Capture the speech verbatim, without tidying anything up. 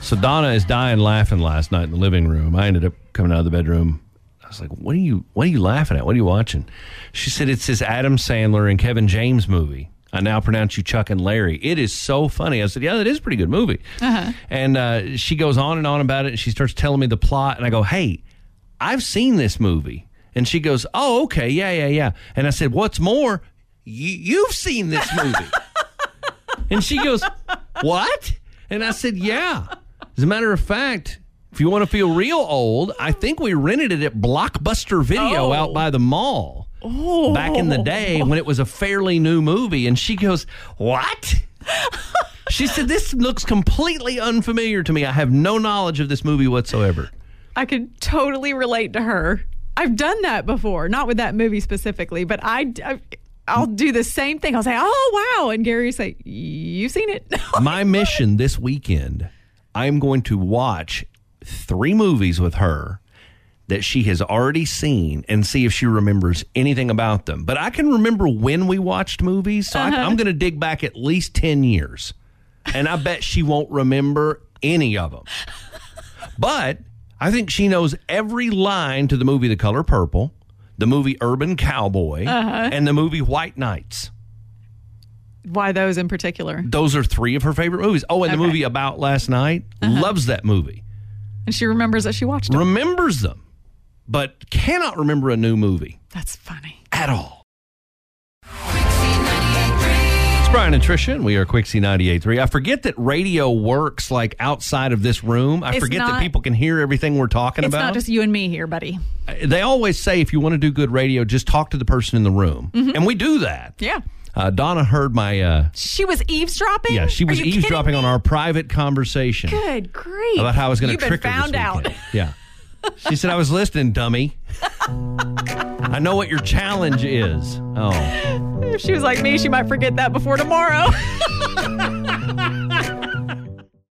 So Donna is dying laughing last night in the living room. I ended up coming out of the bedroom. I was like, what are you what are you laughing at? What are you watching? She said, it's this Adam Sandler and Kevin James movie. I now pronounce you Chuck and Larry. It is so funny. I said, yeah, that is a pretty good movie. Uh-huh. And uh, she goes on and on about it, and she starts telling me the plot, and I go, hey, I've seen this movie. And she goes, oh, okay, yeah, yeah, yeah. And I said, what's more, y- you've seen this movie. And she goes, what? And I said, yeah. As a matter of fact, if you want to feel real old, I think we rented it at Blockbuster Video oh. out by the mall. Oh. Back in the day when it was a fairly new movie. And she goes, what? She said, this looks completely unfamiliar to me. I have no knowledge of this movie whatsoever. I could totally relate to her. I've done that before, not with that movie specifically, but I, I, I'll do the same thing. I'll say, oh, wow. And Gary will say, you've seen it? My mission this weekend, I'm going to watch three movies with her that she has already seen and see if she remembers anything about them. But I can remember when we watched movies, so uh-huh. I, I'm going to dig back at least ten years. And I bet she won't remember any of them. But I think she knows every line to the movie The Color Purple, the movie Urban Cowboy, uh-huh. and the movie White Nights. Why those in particular? Those are three of her favorite movies. Oh, and okay. the movie About Last Night, uh-huh. loves that movie. And she remembers that she watched it. Remembers them, but cannot remember a new movie. That's funny. At all. It's Brian and Tricia, and we are Quixie ninety-eight point three. I forget that radio works like outside of this room. I it's forget not, that people can hear everything we're talking it's about. It's not just you and me here, buddy. They always say if you want to do good radio, just talk to the person in the room. Mm-hmm. And we do that. Yeah. Uh, Donna heard my... Uh, she was eavesdropping? Yeah, she was eavesdropping on our private conversation. Good grief. About how I was going to trick her found this out. Yeah. She said, I was listening, dummy. I know what your challenge is. Oh. If she was like me, she might forget that before tomorrow.